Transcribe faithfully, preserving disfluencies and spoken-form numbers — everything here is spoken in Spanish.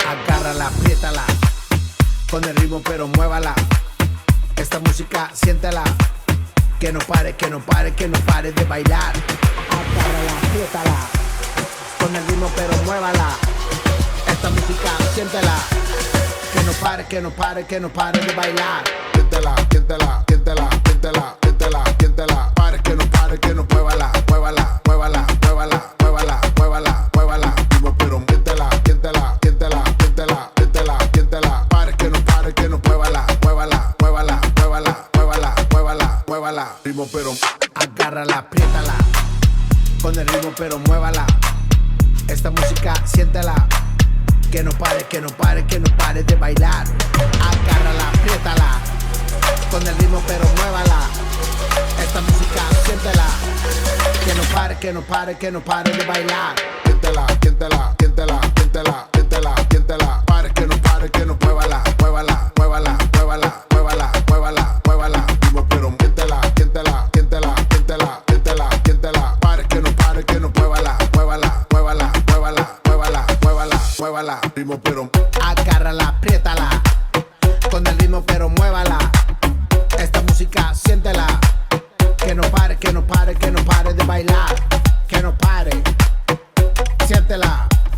Agárrala, apriétala, con el ritmo pero muévala. Esta música siéntela, que no pare, que no pare, que no pare de bailar. Agárrala, apriétala, con el ritmo pero muévala. Esta música siéntela, que no pare, que no pare, que no pare de bailar. Siéntela, siéntela, siéntela, siéntela, siéntela, siéntela. Pare, que no pare, que no muévala, muévala, muévala, muévala, muévala, muévala, muévala. Ritmo pero siéntela, siéntela, siéntela, siéntela, siéntela, siéntela. Pare, que no pare, que no muévala, muévala, muévala, muévala, muévala, muévala, muévala. Ritmo pero agárrala, apriétala, con el ritmo pero muévala. Esta música siéntela, que no pare, que no pare, que no pare de bailar. Agárrala, apriétala, con el ritmo pero muévala. Esta música siéntela, que no pare, que no pare, que no pare de bailar. Siéntela, siéntela, siéntela, siéntela, siéntela, siéntela. Pare, que no pare, que no muévala, muévala, muévala, muévala, muévala, muévala, muévala. Ritmo pero siéntela, siéntela, siéntela, siéntela, siéntela, siéntela. Pare, que no pare, que no muévala, muévala, muévala, muévala, muévala, muévala, muévala. Ritmo pero agárrala, apriétala, con el ritmo pero muévala. Esta música siéntela, que no pare, que no pare, que no pare de bailar. Que no pare, siéntela.